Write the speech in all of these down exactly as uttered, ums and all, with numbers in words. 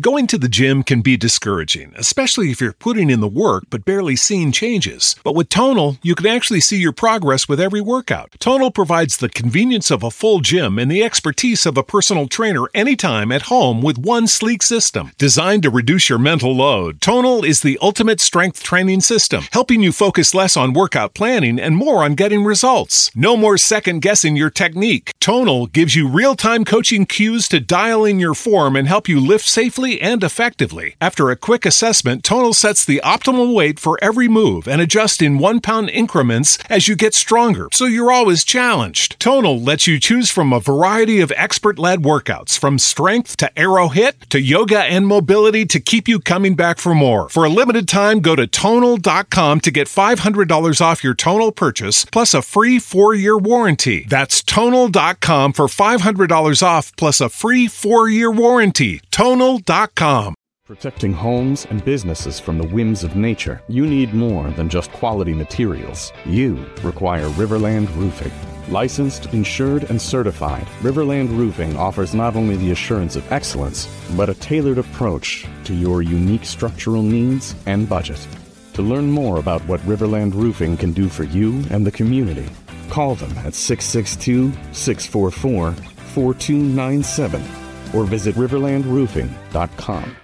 Going to the gym can be discouraging, especially if you're putting in the work but barely seeing changes. But with Tonal, you can actually see your progress with every workout. Tonal provides the convenience of a full gym and the expertise of a personal trainer anytime at home with one sleek system. Designed to reduce your mental load, Tonal is the ultimate strength training system, helping you focus less on workout planning and more on getting results. No more second-guessing your technique. Tonal gives you real-time coaching cues to dial in your form and help you lift safely and effectively. After a quick assessment, Tonal sets the optimal weight for every move and adjusts in one-pound increments as you get stronger, so you're always challenged. Tonal lets you choose from a variety of expert-led workouts, from strength to aero hit to yoga and mobility to keep you coming back for more. For a limited time, go to tonal dot com to get five hundred dollars off your Tonal purchase, plus a free four-year warranty. That's tonal dot com for five hundred dollars off, plus a free four-year warranty. tonal dot com. Protecting homes and businesses from the whims of nature, you need more than just quality materials. You require Riverland Roofing. Licensed, insured, and certified, Riverland Roofing offers not only the assurance of excellence, but a tailored approach to your unique structural needs and budget. To learn more about what Riverland Roofing can do for you and the community, call them at six six two, six four four, four two nine seven or visit riverland roofing dot com.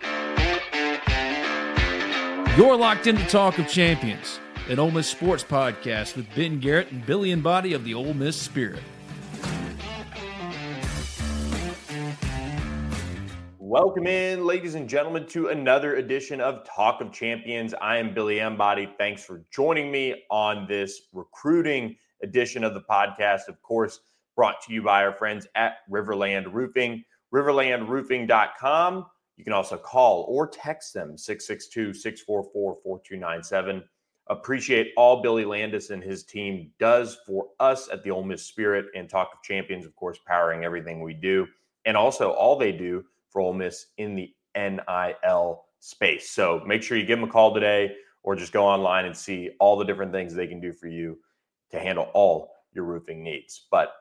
You're locked into Talk of Champions, an Ole Miss sports podcast with Ben Garrett and Billy Embody of the Ole Miss Spirit. Welcome in, ladies and gentlemen, to another edition of Talk of Champions. I am Billy Embody. Thanks for joining me on this recruiting edition of the podcast. Of course, brought to you by our friends at Riverland Roofing, riverland roofing dot com. You can also call or text them, six six two, six four four, four two nine seven. Appreciate all Billy Landis and his team does for us at the Ole Miss Spirit and Talk of Champions, of course, powering everything we do, and also all they do for Ole Miss in the N I L space. So make sure you give them a call today or just go online and see all the different things they can do for you to handle all your roofing needs. But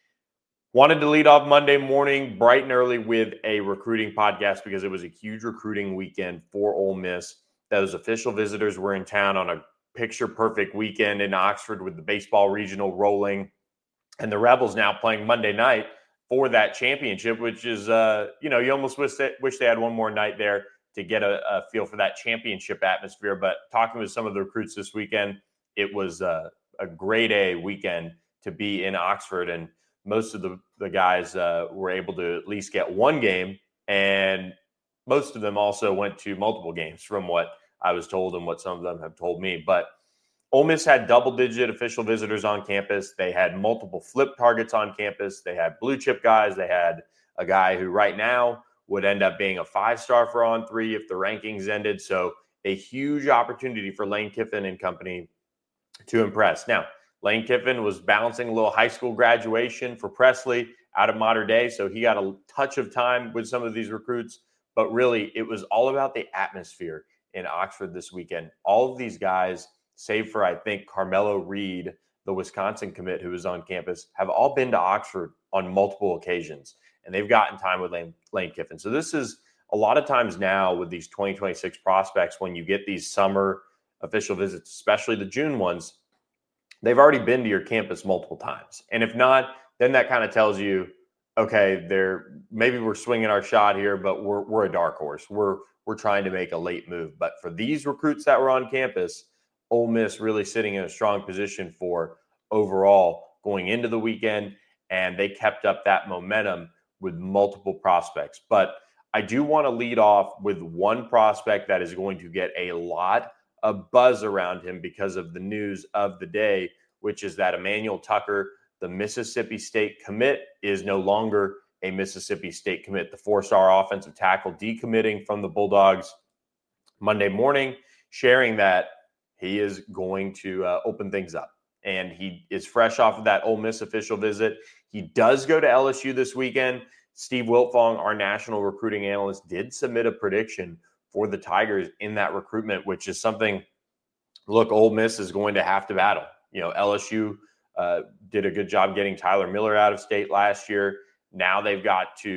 wanted to lead off Monday morning bright and early with a recruiting podcast because it was a huge recruiting weekend for Ole Miss. Those official visitors were in town on a picture-perfect weekend in Oxford with the baseball regional rolling, and the Rebels now playing Monday night for that championship, which is, uh, you know, you almost wish they, wish they had one more night there to get a, a feel for that championship atmosphere. But talking with some of the recruits this weekend, it was uh, a grade A weekend to be in Oxford, and most of the, the guys uh, were able to at least get one game, and most of them also went to multiple games from what I was told and what some of them have told me. But Ole Miss had double-digit official visitors on campus. They had multiple flip targets on campus. They had blue-chip guys. They had a guy who right now would end up being a five-star for On three if the rankings ended. So a huge opportunity for Lane Kiffin and company to impress. Now, Lane Kiffin was balancing a little high school graduation for Presley out of Mater Dei, so he got a touch of time with some of these recruits. But really, it was all about the atmosphere in Oxford this weekend. All of these guys, save for, I think, Carmelo Reed, the Wisconsin commit who was on campus, have all been to Oxford on multiple occasions, and they've gotten time with Lane, Lane Kiffin. So this is a lot of times now with these twenty twenty-six prospects, when you get these summer official visits, especially the June ones, they've already been to your campus multiple times. And if not, then that kind of tells you, okay, they're maybe we're swinging our shot here, but we're we're a dark horse. We're we're trying to make a late move. But for these recruits that were on campus, Ole Miss really sitting in a strong position for overall going into the weekend, and they kept up that momentum with multiple prospects. But I do want to lead off with one prospect that is going to get a lot of buzz around him because of the news of the day, which is that Emmanuel Tucker, the Mississippi State commit, is no longer a Mississippi State commit. The four-star offensive tackle decommitting from the Bulldogs Monday morning, sharing that he is going to uh, open things up. And he is fresh off of that Ole Miss official visit. He does go to L S U this weekend. Steve Wiltfong, our national recruiting analyst, did submit a prediction for the Tigers in that recruitment, which is something, look, Ole Miss is going to have to battle. You know, L S U uh, did a good job getting Tyler Miller out of state last year. Now they've got to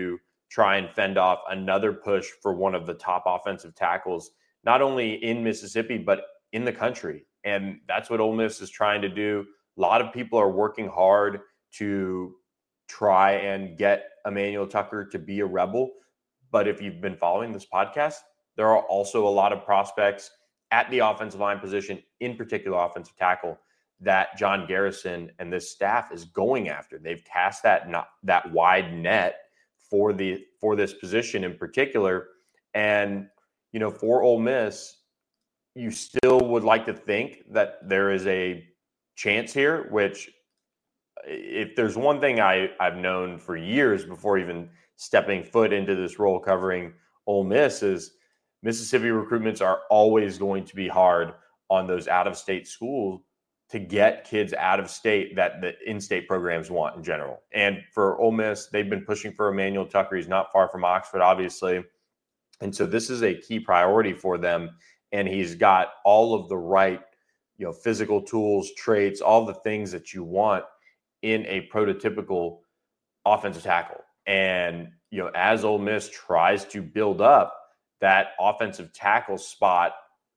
try and fend off another push for one of the top offensive tackles, not only in Mississippi, but in the country. And that's what Ole Miss is trying to do. A lot of people are working hard to try and get Emmanuel Tucker to be a Rebel. But if you've been following this podcast, there are also a lot of prospects at the offensive line position, in particular offensive tackle, that John Garrison and this staff is going after. They've cast that not, that wide net for the for this position in particular. And, you know, for Ole Miss, you still would like to think that there is a chance here, which if there's one thing I, I've known for years before even stepping foot into this role covering Ole Miss is Mississippi recruitments are always going to be hard on those out-of-state schools to get kids out of state that the in-state programs want in general. And for Ole Miss, they've been pushing for Emmanuel Tucker. He's not far from Oxford, obviously. And so this is a key priority for them. And he's got all of the right, you know, physical tools, traits, all the things that you want in a prototypical offensive tackle. And, you know, as Ole Miss tries to build up that offensive tackle spot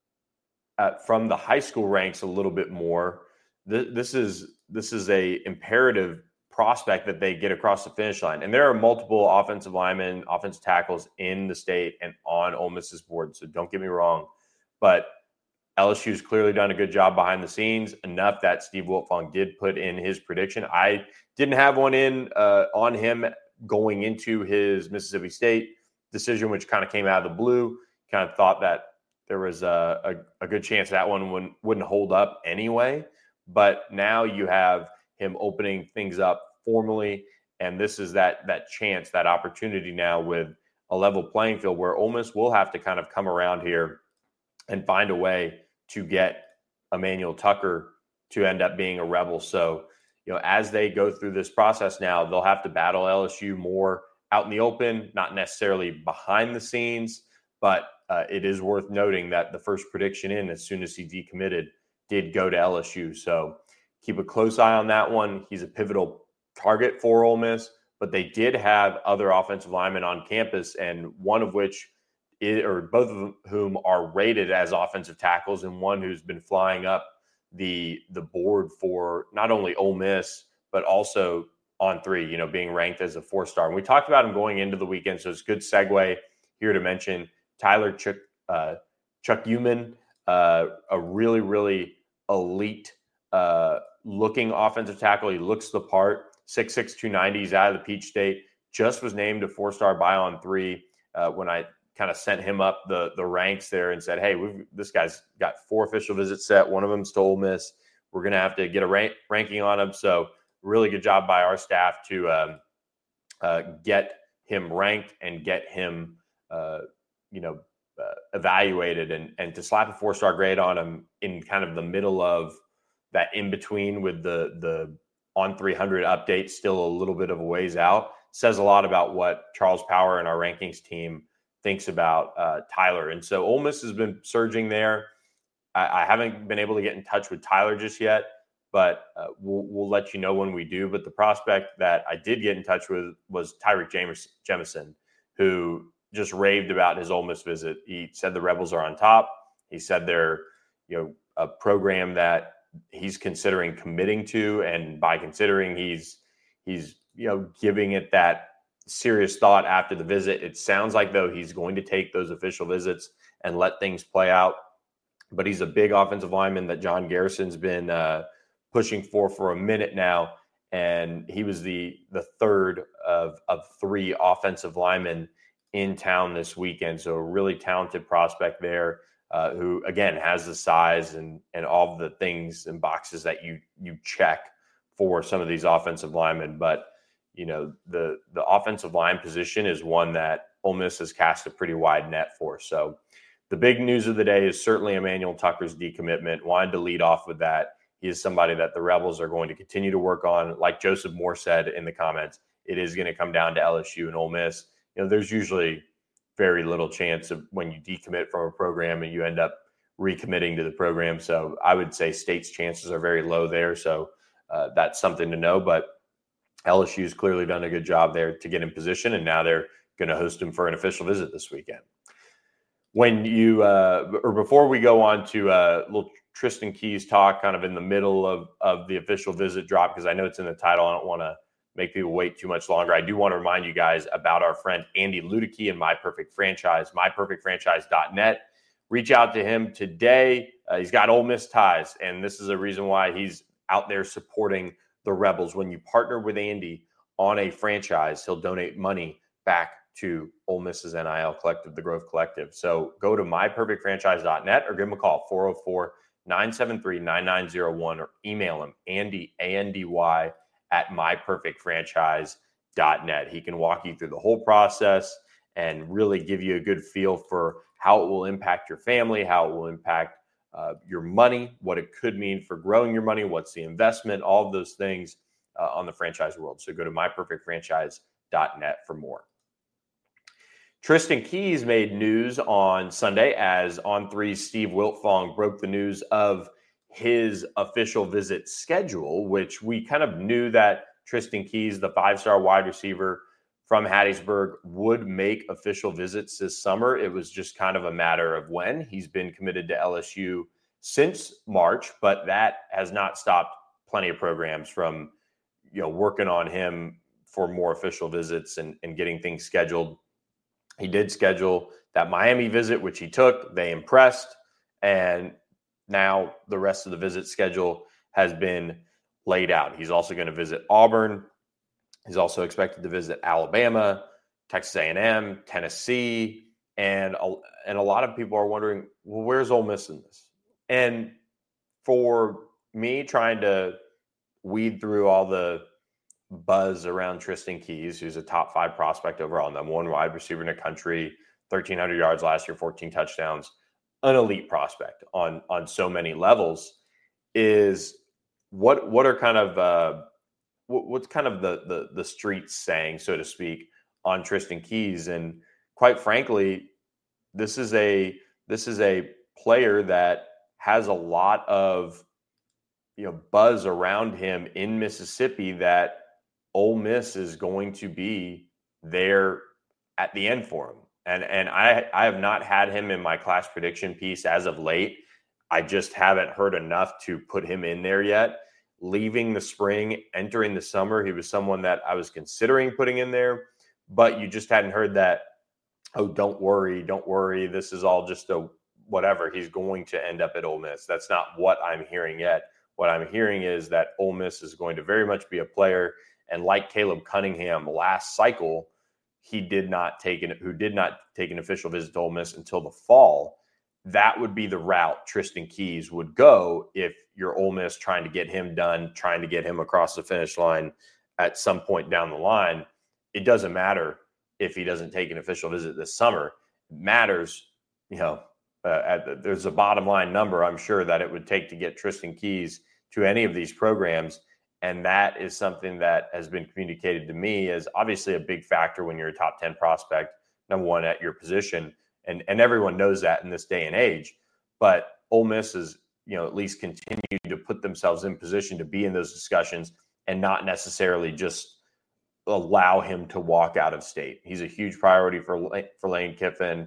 uh, from the high school ranks a little bit more, th- this is this is a imperative prospect that they get across the finish line. And there are multiple offensive linemen, offensive tackles in the state and on Ole Miss's board. So don't get me wrong, but L S U's clearly done a good job behind the scenes, enough that Steve Wiltfong did put in his prediction. I didn't have one in uh, on him going into his Mississippi State decision, which kind of came out of the blue. Kind of thought that there was a, a, a good chance that one wouldn't, wouldn't hold up anyway. But now you have him opening things up formally, and this is that that chance, that opportunity now with a level playing field where Ole Miss will have to kind of come around here and find a way to get Emmanuel Tucker to end up being a Rebel. So, you know, as they go through this process now, they'll have to battle L S U more out in the open, not necessarily behind the scenes, but uh, it is worth noting that the first prediction in, as soon as he decommitted, did go to L S U. So keep a close eye on that one. He's a pivotal target for Ole Miss, but they did have other offensive linemen on campus, and one of which is, or both of whom are rated as offensive tackles, and one who's been flying up the the board for not only Ole Miss, but also on three, you know, being ranked as a four-star. And we talked about him going into the weekend, so it's a good segue here to mention Tyler Chuck, uh, Chuck Uman, uh, a really, really elite uh, looking offensive tackle. He looks the part, six six, two ninety. He's out of the Peach State. Just was named a four-star by on three uh, when I kind of sent him up the the ranks there and said, hey, we've, this guy's got four official visits set. One of them's to Ole Miss. We're going to have to get a rank, ranking on him. So really good job by our staff to um, uh, get him ranked and get him, uh, you know, uh, evaluated and, and to slap a four-star grade on him in kind of the middle of that in-between with the, the on three hundred update, still a little bit of a ways out, says a lot about what Charles Power and our rankings team thinks about uh, Tyler. And so Ole Miss has been surging there. I, I haven't been able to get in touch with Tyler just yet, but uh, we'll, we'll let you know when we do. But the prospect that I did get in touch with was Tyreek James, Jemison, who just raved about his Ole Miss visit. He said the Rebels are on top. He said they're, you know, a program that he's considering committing to, and by considering, he's he's you know giving it that serious thought after the visit. It sounds like, though, he's going to take those official visits and let things play out. But he's a big offensive lineman that John Garrison's been uh, pushing for for a minute now, and he was the the third of of three offensive linemen in town this weekend. So a really talented prospect there, uh, who again has the size and and all the things and boxes that you you check for some of these offensive linemen. But you know, the the offensive line position is one that Ole Miss has cast a pretty wide net for. So the big news of the day is certainly Emmanuel Tucker's decommitment. Wanted to lead off with that. He is somebody that the Rebels are going to continue to work on. Like Joseph Moore said in the comments, it is going to come down to L S U and Ole Miss. You know, there's usually very little chance of when you decommit from a program and you end up recommitting to the program. So I would say State's chances are very low there. So uh, that's something to know. But L S U's clearly done a good job there to get in position, and now they're going to host him for an official visit this weekend. When you, uh, or before we go on to a little Tristan Keys talk kind of in the middle of, of the official visit drop, because I know it's in the title. I don't want to make people wait too much longer. I do want to remind you guys about our friend Andy Ludicky and My Perfect Franchise, my perfect franchise dot net. Reach out to him today. Uh, he's got Ole Miss ties, and this is a reason why he's out there supporting the Rebels. When you partner with Andy on a franchise, he'll donate money back to Ole Miss's N I L Collective, the Grove Collective. So go to my perfect franchise dot net or give him a call, four oh four, nine seven three, nine nine oh one, or email him, Andy, A N D Y, at my perfect franchise dot net. He can walk you through the whole process and really give you a good feel for how it will impact your family, how it will impact uh, your money, what it could mean for growing your money, what's the investment, all of those things uh, on the franchise world. So go to my perfect franchise dot net for more. Tristan Keys made news on Sunday as On three's Steve Wiltfong broke the news of his official visit schedule, which we kind of knew that Tristan Keys, the five-star wide receiver from Hattiesburg, would make official visits this summer. It was just kind of a matter of when. He's been committed to L S U since March, but that has not stopped plenty of programs from, you know, working on him for more official visits and, and getting things scheduled. He did schedule that Miami visit, which he took. They impressed. And now the rest of the visit schedule has been laid out. He's also going to visit Auburn. He's also expected to visit Alabama, Texas A and M, Tennessee. And a, and a lot of people are wondering, well, where's Ole Miss in this? And for me, trying to weed through all the buzz around Tristan Keys, who's a top five prospect overall, number one wide receiver in the country, thirteen hundred yards last year, fourteen touchdowns, an elite prospect on, on so many levels, is what, what are kind of, uh, what, what's kind of the, the, the streets saying, so to speak, on Tristan Keys. And quite frankly, this is a, this is a player that has a lot of, you know, buzz around him in Mississippi that Ole Miss is going to be there at the end for him. And and I, I have not had him in my class prediction piece as of late. I just haven't heard enough to put him in there yet. Leaving the spring, entering the summer, he was someone that I was considering putting in there, but you just hadn't heard that, oh, don't worry, don't worry, this is all just a whatever. He's going to end up at Ole Miss. That's not what I'm hearing yet. What I'm hearing is that Ole Miss is going to very much be a player. And like Caleb Cunningham last cycle, he did not take an, who did not take an official visit to Ole Miss until the fall. That would be the route Tristan Keys would go if you're Ole Miss trying to get him done, trying to get him across the finish line at some point down the line. It doesn't matter if he doesn't take an official visit this summer. It matters, you know, uh, at the, there's a bottom line number I'm sure that it would take to get Tristan Keys to any of these programs. And that is something that has been communicated to me as obviously a big factor when you're a top ten prospect, number one at your position. And, and everyone knows that in this day and age. But Ole Miss is, you know, at least continue to put themselves in position to be in those discussions and not necessarily just allow him to walk out of state. He's a huge priority for, for Lane Kiffin.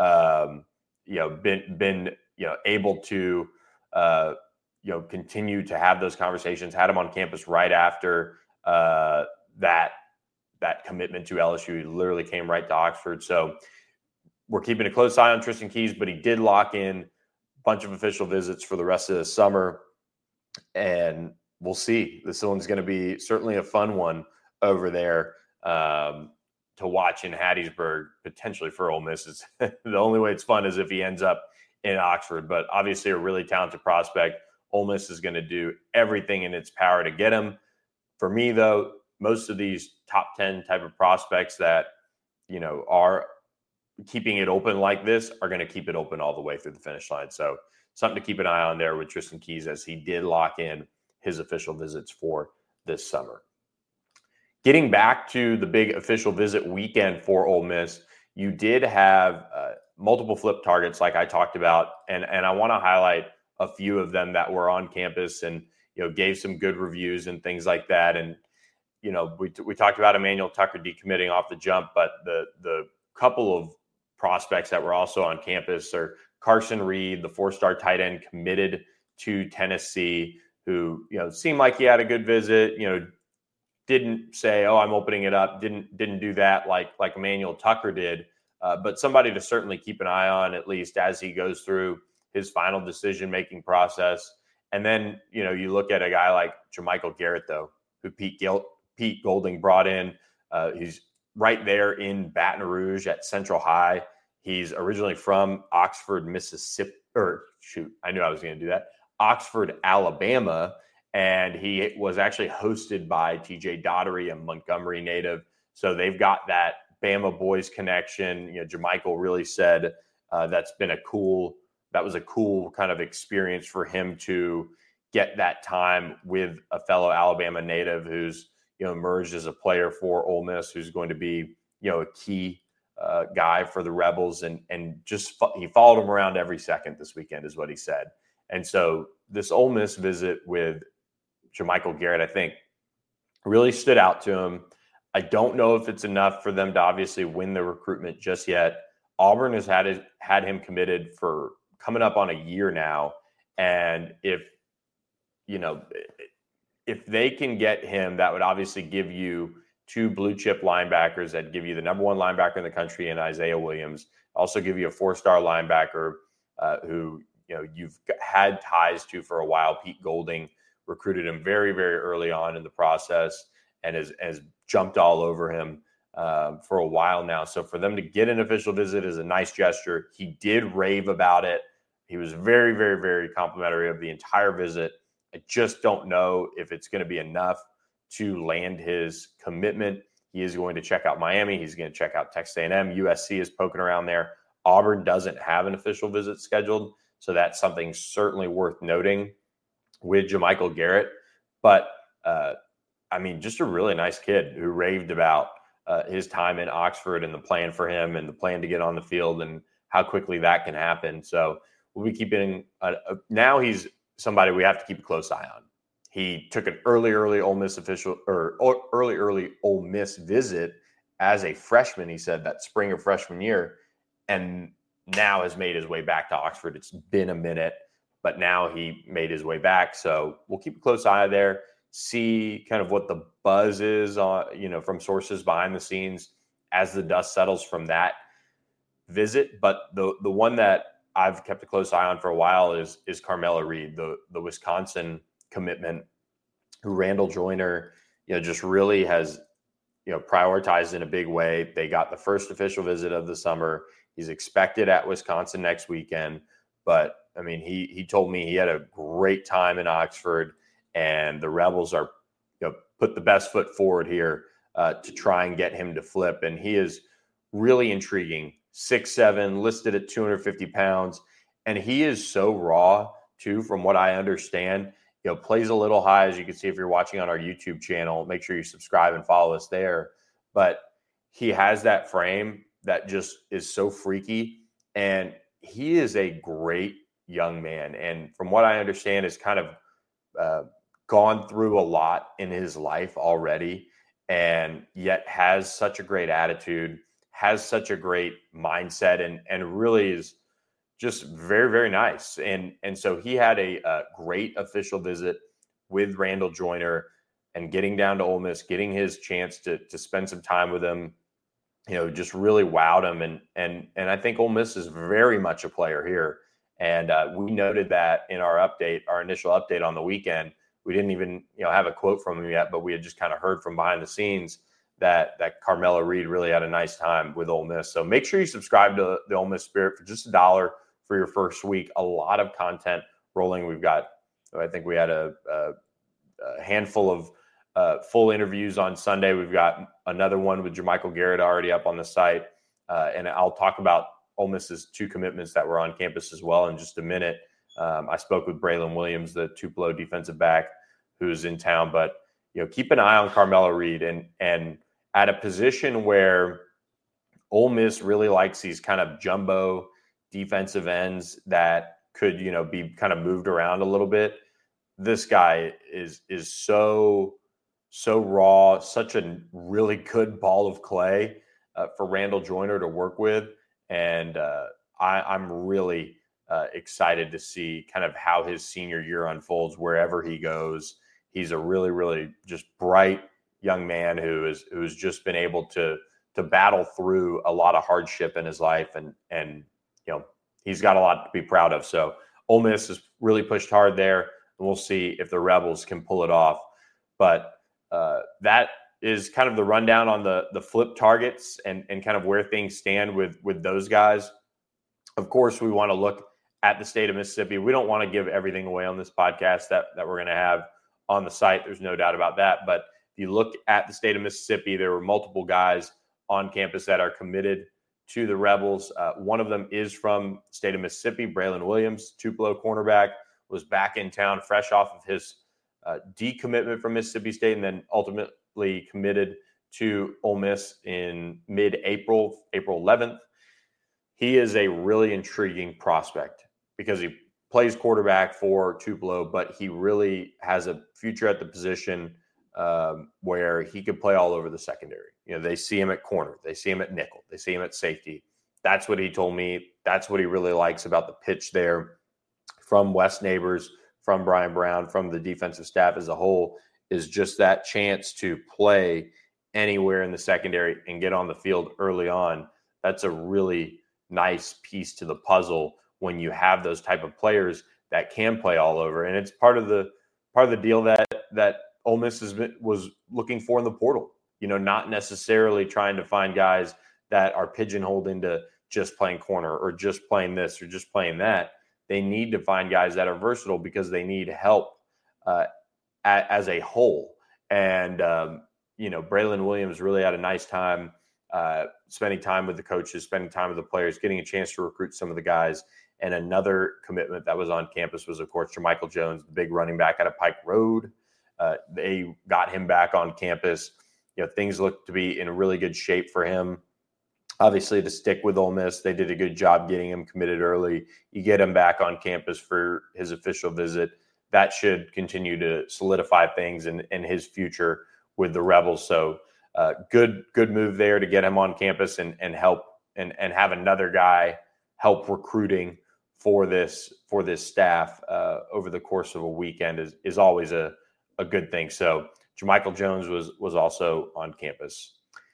Um, you know, been, been, you know, able to, uh, you know, continue to have those conversations, had him on campus right after uh, that, that commitment to L S U. He literally came right to Oxford. So we're keeping a close eye on Tristan Keys, but he did lock in a bunch of official visits for the rest of the summer. And we'll see. This one's going to be certainly a fun one over there um, to watch in Hattiesburg, potentially for Ole Miss. It's, the only way it's fun is if he ends up in Oxford, but obviously a really talented prospect. Ole Miss is going to do everything in its power to get him. For me, though, most of these top ten type of prospects that, you know, are keeping it open like this are going to keep it open all the way through the finish line. So something to keep an eye on there with Tristan Keys as he did lock in his official visits for this summer. Getting back to the big official visit weekend for Ole Miss, you did have uh, multiple flip targets like I talked about, and, and I want to highlight a few of them that were on campus and, you know, gave some good reviews and things like that. And you know, we we talked about Emmanuel Tucker decommitting off the jump, but the the couple of prospects that were also on campus are Carson Reed, the four-star tight end committed to Tennessee, who, you know, seemed like he had a good visit, you know, didn't say, oh, I'm opening it up, didn't didn't do that like like Emmanuel Tucker did, uh, but somebody to certainly keep an eye on, at least as he goes through his final decision-making process. And then, you know, you look at a guy like Jermichael Garrett, though, who Pete Gil- Pete Golding brought in. Uh, he's right there in Baton Rouge at Central High. He's originally from Oxford, Mississippi, or shoot, I knew I was going to do that. Oxford, Alabama. And he was actually hosted by T J Daugherty, a Montgomery native. So they've got that Bama boys connection. You know, Jermichael really said uh, that's been a cool, that was a cool kind of experience for him to get that time with a fellow Alabama native who's, you know, emerged as a player for Ole Miss, who's going to be, you know, a key uh, guy for the Rebels. And, and just fo- he followed him around every second this weekend is what he said. And so this Ole Miss visit with Jermichael Garrett, I think, really stood out to him. I don't know if it's enough for them to obviously win the recruitment just yet. Auburn has had his, had him committed for coming up on a year now. And if, you know, if they can get him, that would obviously give you two blue chip linebackers that give you the number one linebacker in the country in Isaiah Williams. Also give you a four-star linebacker uh, who, you know, you've had ties to for a while. Pete Golding recruited him very, very early on in the process and has, has jumped all over him uh, for a while now. So for them to get an official visit is a nice gesture. He did rave about it. He was very, very, very complimentary of the entire visit. I just don't know if it's going to be enough to land his commitment. He is going to check out Miami. He's going to check out Texas A and M. U S C is poking around there. Auburn doesn't have an official visit scheduled, so that's something certainly worth noting with Jermichael Garrett. But, uh, I mean, just a really nice kid who raved about uh, his time in Oxford and the plan for him and the plan to get on the field and how quickly that can happen. So we'll be keeping uh, – uh, now he's somebody we have to keep a close eye on. He took an early, early Ole Miss official or, or early, early Ole Miss visit as a freshman, he said, that spring of freshman year, and now has made his way back to Oxford. It's been a minute, but now he made his way back. So we'll keep a close eye there, see kind of what the buzz is on, you know, from sources behind the scenes as the dust settles from that visit. But the the one that I've kept a close eye on for a while is is Carmella Reed, the the Wisconsin commitment, who Randall Joyner, you know, just really has, you know, prioritized in a big way. They got the first official visit of the summer. He's expected at Wisconsin next weekend. But, I mean, he he told me he had a great time in Oxford, and the Rebels are, you know, put the best foot forward here uh, to try and get him to flip. And he is really intriguing. six seven, listed at two hundred fifty pounds. And he is so raw, too, from what I understand. You know, plays a little high, as you can see if you're watching on our YouTube channel. Make sure you subscribe and follow us there. But he has that frame that just is so freaky. And he is a great young man. And from what I understand, has kind of uh, gone through a lot in his life already, and yet has such a great attitude, has such a great mindset, and and really is just very, very nice. And and so he had a, a great official visit with Randall Joyner, and getting down to Ole Miss, getting his chance to to spend some time with him, you know, just really wowed him. And and and I think Ole Miss is very much a player here. And uh, we noted that in our update, our initial update on the weekend. We didn't even, you know, have a quote from him yet, but we had just kind of heard from behind the scenes that that Carmella Reed really had a nice time with Ole Miss. So make sure you subscribe to the Ole Miss Spirit for just a dollar for your first week. A lot of content rolling. We've got, I think we had a, a, a handful of uh, full interviews on Sunday. We've got another one with Jermichael Garrett already up on the site. Uh, and I'll talk about Ole Miss's two commitments that were on campus as well in just a minute. Um, I spoke with Braylon Williams, the Tupelo defensive back, who's in town. But, you know, keep an eye on Carmella Reed, and and at a position where Ole Miss really likes these kind of jumbo defensive ends that could, you know, be kind of moved around a little bit. This guy is is so so raw, such a really good ball of clay uh, for Randall Joyner to work with. And uh, I, I'm really uh, excited to see kind of how his senior year unfolds wherever he goes. He's a really, really just bright young man who is who's just been able to to battle through a lot of hardship in his life, and and you know he's got a lot to be proud of. So Ole Miss has really pushed hard there, and we'll see if the Rebels can pull it off. But uh, that is kind of the rundown on the the flip targets and and kind of where things stand with with those guys. Of course, we want to look at the state of Mississippi. We don't want to give everything away on this podcast that that we're going to have on the site. There's no doubt about that. But if you look at the state of Mississippi, there were multiple guys on campus that are committed to the Rebels. Uh, one of them is from the state of Mississippi. Braylon Williams, Tupelo cornerback, was back in town fresh off of his uh, decommitment from Mississippi State, and then ultimately committed to Ole Miss in mid-April, April eleventh. He is a really intriguing prospect because he plays quarterback for Tupelo, but he really has a future at the position um, where he could play all over the secondary. You know, they see him at corner, they see him at nickel, they see him at safety. That's what he told me. That's what he really likes about the pitch there from Wes Neighbors, from Brian Brown, from the defensive staff as a whole, is just that chance to play anywhere in the secondary and get on the field early on. That's a really nice piece to the puzzle when you have those type of players that can play all over. And it's part of the part of the deal that that Ole Miss has been, was looking for in the portal. You know, not necessarily trying to find guys that are pigeonholed into just playing corner or just playing this or just playing that. They need to find guys that are versatile because they need help uh, a, as a whole. And, um, you know, Braylon Williams really had a nice time uh, spending time with the coaches, spending time with the players, getting a chance to recruit some of the guys. And another commitment that was on campus was, of course, Jermichael Jones, the big running back out of Pike Road. Uh, they got him back on campus. You know, things look to be in really good shape for him. Obviously, to stick with Ole Miss, they did a good job getting him committed early. You get him back on campus for his official visit. That should continue to solidify things in, in his future with the Rebels. So uh, good, good move there to get him on campus and, and help and, and have another guy help recruiting for this for this staff uh, over the course of a weekend is is always a, a good thing. So Jermichael Jones was was also on campus.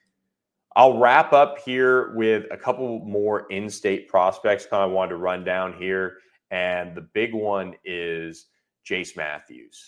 I'll wrap up here with a couple more in-state prospects kind of wanted to run down here. And the big one is Jace Matthews.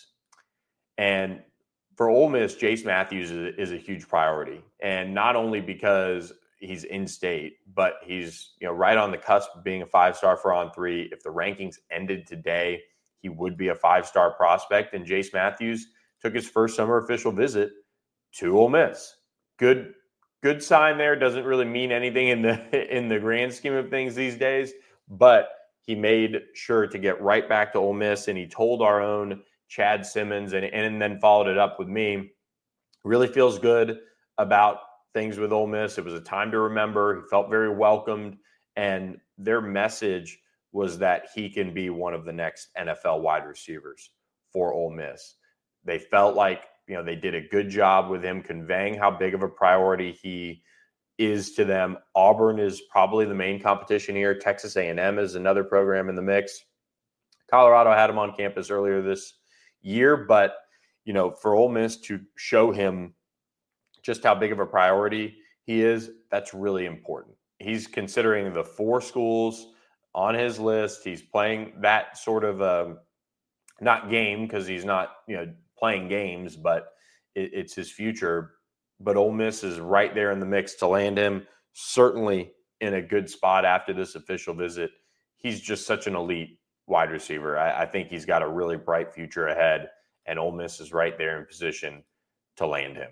And for Ole Miss, Jace Matthews is, is a huge priority. And not only because he's in-state, but he's, you know, right on the cusp of being a five-star for on three. If the rankings ended today, he would be a five-star prospect. And Jace Matthews took his first summer official visit to Ole Miss. Good Good sign there. Doesn't really mean anything in the in the grand scheme of things these days, but he made sure to get right back to Ole Miss, and he told our own Chad Simmons, and, and then followed it up with me. Really feels good about things with Ole Miss. It was a time to remember. He felt very welcomed, and their message was that he can be one of the next N F L wide receivers for Ole Miss. They felt like, you know, they did a good job with him conveying how big of a priority he is to them. Auburn is probably the main competition here. Texas A and M is another program in the mix. Colorado had him on campus earlier this year, but, you know, for Ole Miss to show him just how big of a priority he is, that's really important. He's considering the four schools on his list. He's playing that sort of a, not game because he's not, you know, playing games, but it, it's his future. But Ole Miss is right there in the mix to land him, certainly in a good spot after this official visit. He's just such an elite wide receiver. I, I think he's got a really bright future ahead, and Ole Miss is right there in position to land him.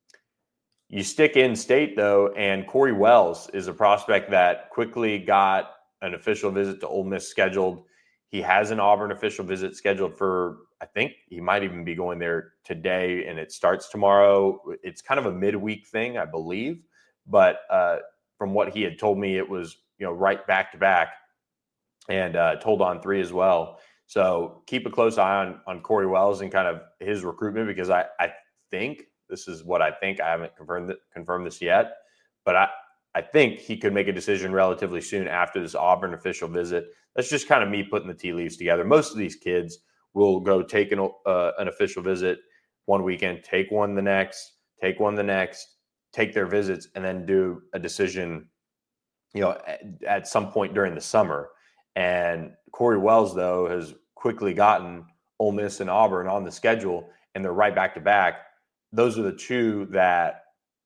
You stick in state, though, and Corey Wells is a prospect that quickly got an official visit to Ole Miss scheduled. He has an Auburn official visit scheduled for, I think he might even be going there today, and it starts tomorrow. It's kind of a midweek thing, I believe. But uh, from what he had told me, it was, you know, right back to back, and uh, told on three as well. So keep a close eye on, on Corey Wells and kind of his recruitment, because I, I think, this is what I think, I haven't confirmed, confirmed this yet, but I, I think he could make a decision relatively soon after this Auburn official visit. That's just kind of me putting the tea leaves together. Most of these kids will go take an, uh, an official visit one weekend, take one the next, take one the next, take their visits, and then do a decision, you know, at, at some point during the summer. And Corey Wells, though, has quickly gotten Ole Miss and Auburn on the schedule, and they're right back to back. Those are the two that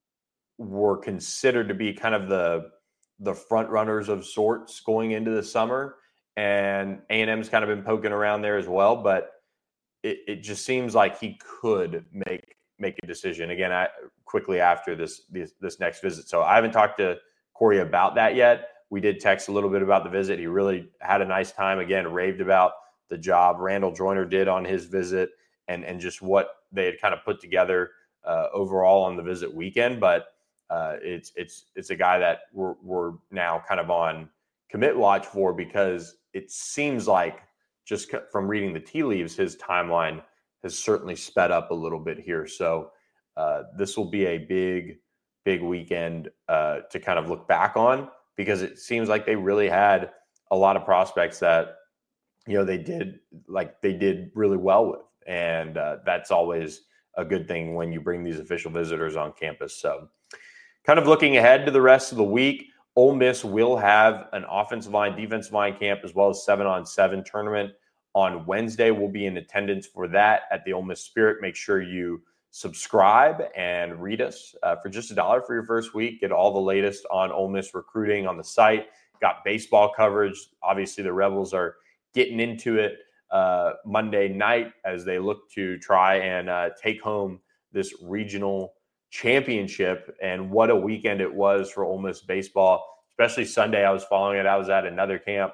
were considered to be kind of the the front runners of sorts going into the summer. And A and M's kind of been poking around there as well, but it, it just seems like he could make make a decision again I, quickly after this, this this next visit. So I haven't talked to Corey about that yet. We did text a little bit about the visit. He really had a nice time. Again, raved about the job Randall Joyner did on his visit and and just what they had kind of put together uh, overall on the visit weekend. But uh, it's it's it's a guy that we're we're now kind of on commit watch for, because it seems like, just from reading the tea leaves, his timeline has certainly sped up a little bit here. So uh, this will be a big, big weekend uh, to kind of look back on, because it seems like they really had a lot of prospects that, you know, they did like they did really well with. And uh, that's always a good thing when you bring these official visitors on campus. So kind of looking ahead to the rest of the week, Ole Miss will have an offensive line, defensive line camp, as well as seven on seven tournament on Wednesday. We'll be in attendance for that at the Ole Miss Spirit. Make sure you subscribe and read us uh, for just a dollar for your first week. Get all the latest on Ole Miss recruiting on the site. Got baseball coverage. Obviously, the Rebels are getting into it uh, Monday night as they look to try and uh, take home this regional championship. And what a weekend it was for Ole Miss baseball, especially Sunday. I was following it. I was at another camp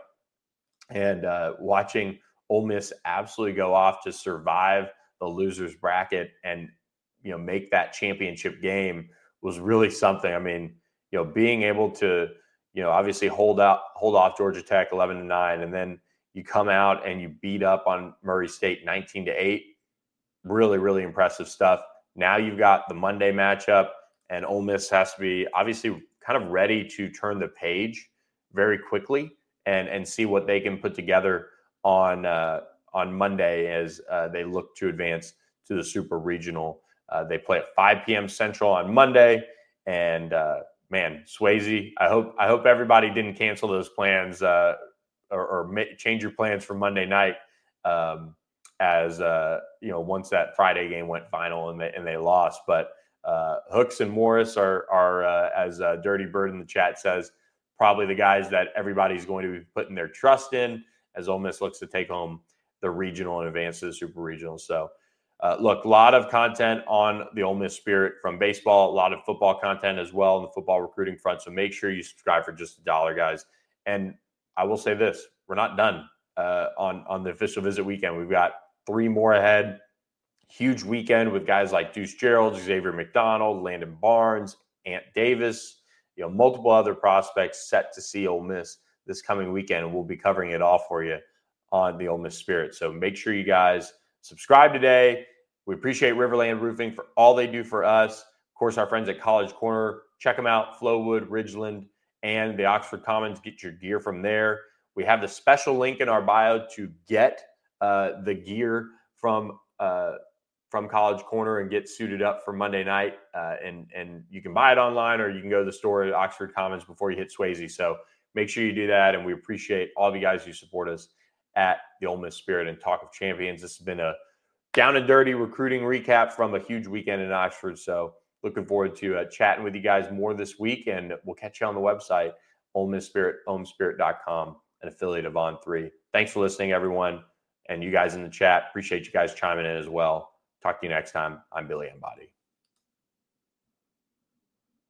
and uh, watching Ole Miss absolutely go off to survive the losers bracket and, you know, make that championship game was really something. I mean, you know, being able to, you know, obviously hold out, hold off Georgia Tech eleven to nine, and then you come out and you beat up on Murray State nineteen to eight. Really, really impressive stuff. Now you've got the Monday matchup, and Ole Miss has to be obviously kind of ready to turn the page very quickly and and see what they can put together on uh, on Monday as uh, they look to advance to the Super Regional. Uh, they play at five p.m. Central on Monday, and uh, man, Swayze, I hope I hope everybody didn't cancel those plans uh, or, or ma- change your plans for Monday night. Um, as uh, you know, once that Friday game went final and they and they lost. But uh, Hooks and Morris are are uh, as uh, Dirty Bird in the chat says, probably the guys that everybody's going to be putting their trust in as Ole Miss looks to take home the regional and advance to the Super Regional. So, uh, look, a lot of content on the Ole Miss Spirit from baseball, a lot of football content as well on the football recruiting front. So make sure you subscribe for just a dollar, guys. And I will say this, we're not done uh, on, on the official visit weekend. We've got three more ahead. Huge weekend with guys like Deuce Gerald, Xavier McDonald, Landon Barnes, Ant Davis, you know, multiple other prospects set to see Ole Miss this coming weekend. And we'll be covering it all for you on the Ole Miss Spirit. So make sure you guys subscribe today. We appreciate Riverland Roofing for all they do for us. Of course, our friends at College Corner, check them out, Flowwood, Ridgeland, and the Oxford Commons. Get your gear from there. We have the special link in our bio to get uh, the gear from uh, from College Corner and get suited up for Monday night. Uh, and, and you can buy it online, or you can go to the store at Oxford Commons before you hit Swayze. So make sure you do that. And we appreciate all of you guys who support us at the Ole Miss Spirit and Talk of Champions. This has been a down and dirty recruiting recap from a huge weekend in Oxford. So looking forward to uh, chatting with you guys more this week, and we'll catch you on the website, Ole Miss Spirit, ole miss spirit dot com, an affiliate of On three. Thanks for listening, everyone. And you guys in the chat, appreciate you guys chiming in as well. Talk to you next time. I'm Billy Embody.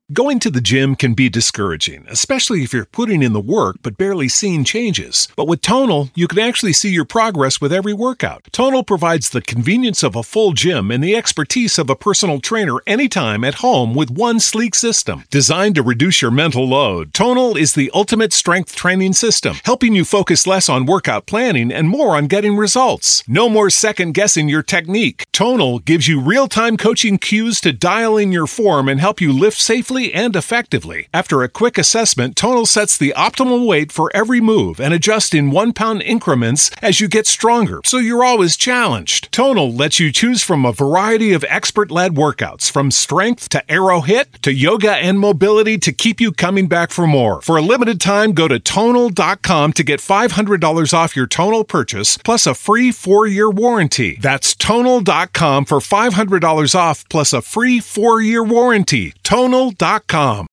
Going to the gym can be discouraging, especially if you're putting in the work but barely seeing changes. But with Tonal, you can actually see your progress with every workout. Tonal provides the convenience of a full gym and the expertise of a personal trainer anytime at home with one sleek system. Designed to reduce your mental load, Tonal is the ultimate strength training system, helping you focus less on workout planning and more on getting results. No more second-guessing your technique. Tonal gives you real-time coaching cues to dial in your form and help you lift safely and effectively. After a quick assessment, Tonal sets the optimal weight for every move and adjusts in one-pound increments as you get stronger, so you're always challenged. Tonal lets you choose from a variety of expert-led workouts, from strength to aero hit to yoga and mobility, to keep you coming back for more. For a limited time, go to tonal dot com to get five hundred dollars off your Tonal purchase, plus a free four-year warranty. That's tonal dot com for five hundred dollars off, plus a free four-year warranty. tonal dot com.